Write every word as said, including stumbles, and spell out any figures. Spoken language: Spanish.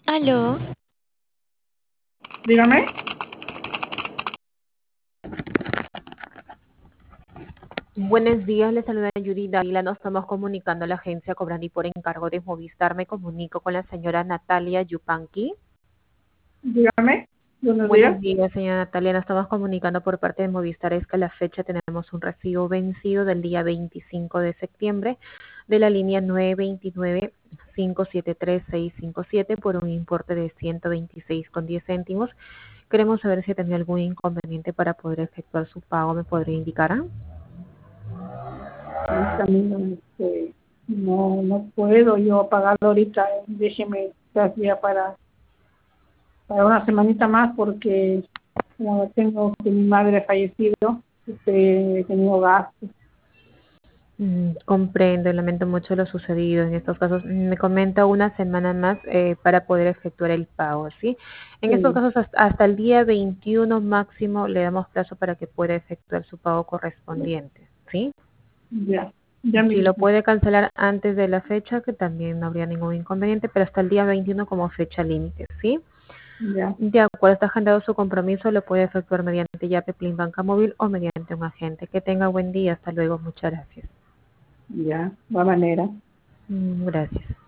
Aló, Dígame. Buenos días, le saluda Yuri Dávila. Nos estamos comunicando a la agencia Cobrani por encargo de Movistar. Me comunico con la señora Natalia Yupanqui. Dígame. Buenos Buenos días. días, señora Natalia. Nos estamos comunicando por parte de Movistar. Es que a la fecha tenemos un recibo vencido del día veinticinco de septiembre de la línea nueve dos nueve, cinco siete tres, seis cinco siete por un importe de ciento veintiséis con diez céntimos. Queremos saber si tenía algún inconveniente para poder efectuar su pago. ¿Me podría indicar? En camino, este, no, no puedo yo pagarlo ahorita. Déjeme quizás ya para, para una semanita más porque como tengo que mi madre ha fallecido, este, he tenido gastos. Mm, comprendo y lamento mucho lo sucedido en estos casos. Mm, Me comenta una semana más eh, para poder efectuar el pago, ¿sí? En estos Sí, casos hasta, hasta el día veintiuno máximo le damos plazo para que pueda efectuar su pago correspondiente, ¿sí? ya, ya Si lo mismo. puede cancelar antes de la fecha, que también no habría ningún inconveniente, pero hasta el día veintiuno como fecha límite, ¿sí? Ya, De acuerdo, está agendado su compromiso, lo puede efectuar mediante Yape, Plin Banca Móvil o mediante un agente. Que tenga buen día, hasta luego, muchas gracias. ya, va manera. Mm, Gracias.